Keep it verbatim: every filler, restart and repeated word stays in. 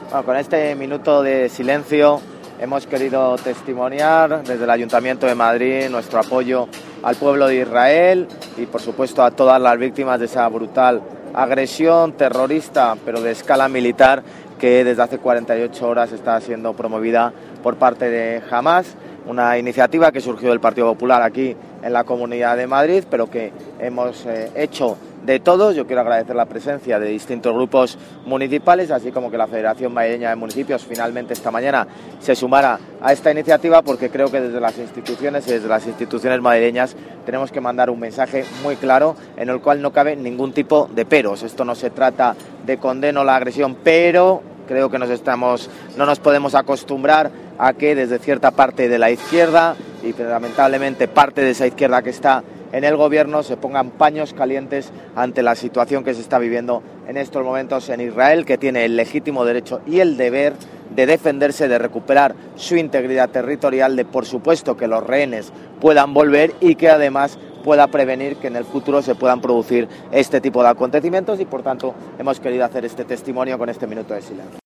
Bueno, con este minuto de silencio hemos querido testimoniar desde el Ayuntamiento de Madrid nuestro apoyo al pueblo de Israel y, por supuesto, a todas las víctimas de esa brutal agresión terrorista, pero de escala militar, que desde hace cuarenta y ocho horas está siendo promovida por parte de Hamás, una iniciativa que surgió del Partido Popular aquí en la Comunidad de Madrid, pero que hemos eh, hecho de todos. Yo quiero agradecer la presencia de distintos grupos municipales, así como que la Federación Madrileña de Municipios finalmente esta mañana se sumara a esta iniciativa, porque creo que desde las instituciones y desde las instituciones madrileñas tenemos que mandar un mensaje muy claro en el cual no cabe ningún tipo de peros. Esto no se trata de condeno la agresión, pero creo que nos estamos, no nos podemos acostumbrar a que desde cierta parte de la izquierda y lamentablemente parte de esa izquierda que está en el gobierno se pongan paños calientes ante la situación que se está viviendo en estos momentos en Israel, que tiene el legítimo derecho y el deber de defenderse, de recuperar su integridad territorial, de por supuesto que los rehenes puedan volver y que además pueda prevenir que en el futuro se puedan producir este tipo de acontecimientos, y por tanto hemos querido hacer este testimonio con este minuto de silencio.